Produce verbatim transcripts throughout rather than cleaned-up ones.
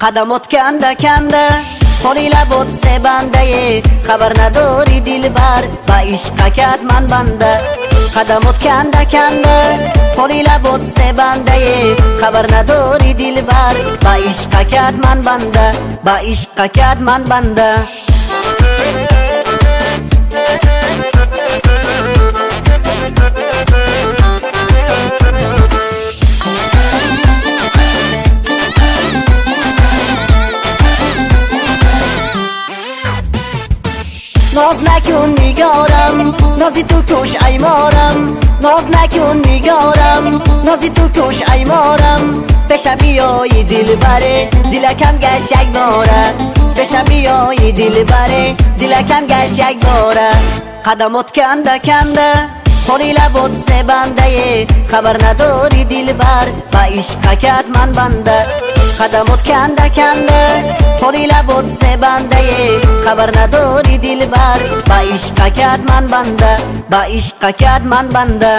قدمات کنده کنده خوری لبات سه بنده خبر نداری دلبر با عشق کد من بنده قدمات کنده کنده خوری لبات سه بنده خبر نداری دلبر با عشق کد من بنده با عشق کد من بنده ناز نکن نگارم نازی تو کش ایمارم ناز نکن نگارم نازی تو کش ایمارم پیشم بیایی دل بره دلکم گشک باره پیشم بیایی دل بره دلکم گشک باره قدمات کنده کنده خوری لبات سه بنده خبر نداری دلبر با عشق کد من بنده قدمات کنده کنده خوری لبات سه بنده خبر نداری دلبر با عشق کد من بنده با عشق کد من بنده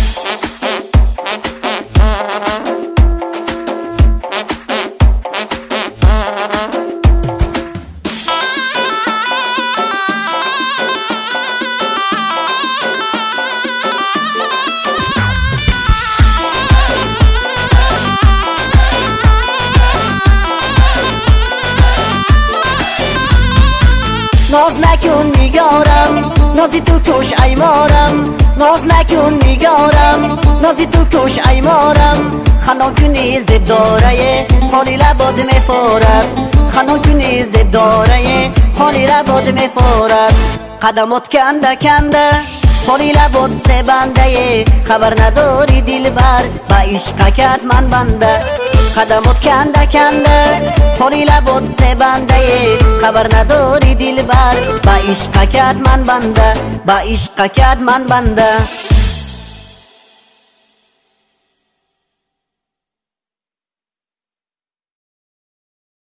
ناز نکن نگارم نازی تو کش ایمارم ناز نکن نگارم نازی تو کش ایمارم خندان کنی زب داره خالی لباد میفارد خندان کنی زب داره خالی لباد میفارد قدمات کنده کنده خوری لبات سه بنده خبر نداری دلبر با عشق کد من بنده قدمات کنده کنده خوری لبات سه بنده خبر نداری دلبر با عشق کد من بنده با عشق کد من بنده